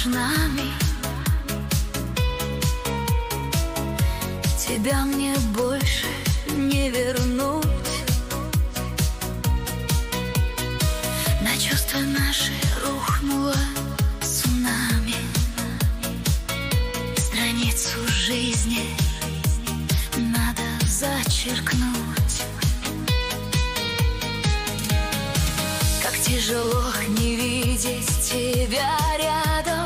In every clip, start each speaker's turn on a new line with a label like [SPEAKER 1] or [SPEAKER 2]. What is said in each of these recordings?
[SPEAKER 1] между нами. Тебя мне больше не вернуть. На чувства наши рухнуло цунами. Страницу жизни надо зачеркнуть. Как тяжело не видеть тебя рядом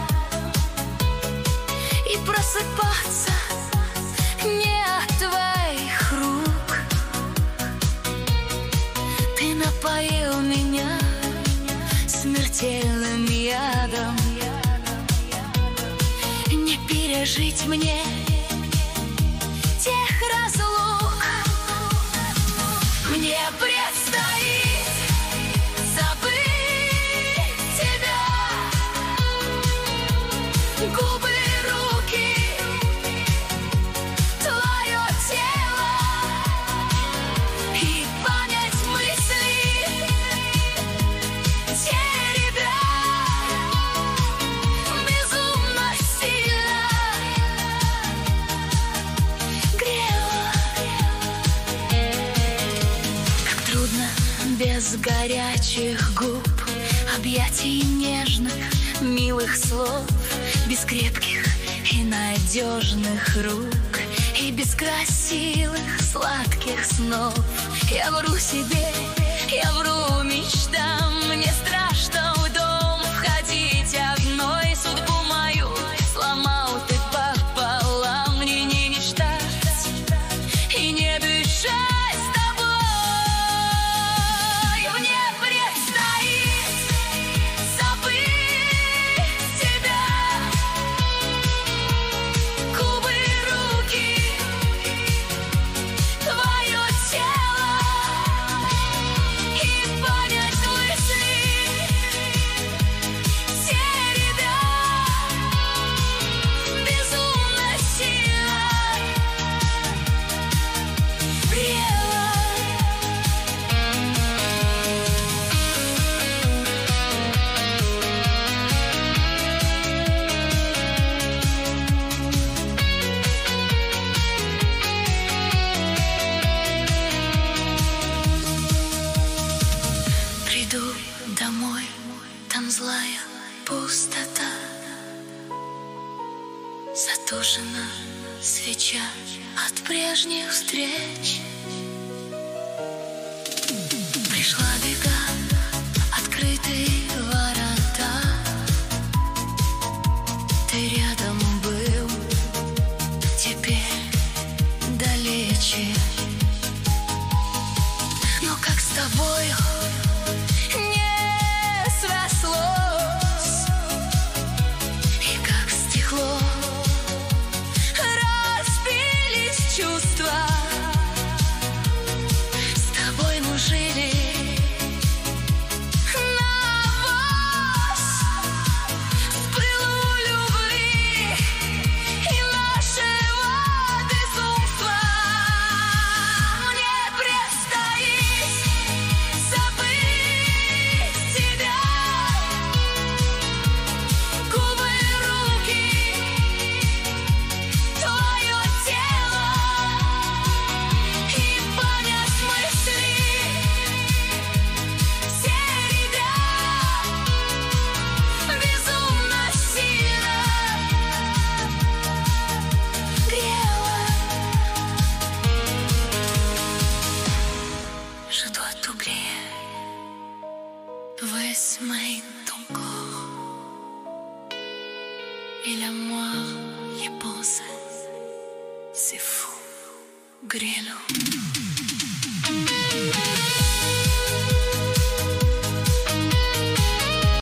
[SPEAKER 1] и просыпаться не от твоих рук. Ты напоил меня смертельным ядом. Не пережить мне тех разлук. Мне предстоит забыть тебя. Губы, руки, твое тело и память мысли теребя безумно сильно грела. Как трудно без горячих губ, объятий нежных, милых слов, без крепких и надежных рук, и без красивых сладких снов. Я вру себе, я вру мечтам. Мне страшно в дом входить одной. Судьбу мою сломал ты пополам. Мне не мечтать и не дышать с тобой. Мне предстоит забыть тебя. Губы, руки, твое тело и память мысли теребя безумно сильно грела. Приду домой, там злая пустота. Затушена свеча от прежних встреч. Пришла беда, открытые ворота. Ты рядом был, теперь далече. Но как с тобою не срослось, и как стекло разбились чувства. С тобой мы жили навоз в пылу любви и нашего безумства. Мне предстоит забыть тебя. Губы, руки, твое тело и память мысли теребя безумно сильно грела. Je dois t'oublier. Ouais, c'est ton corps. Et la moi y pense. C'est fou, Grillo.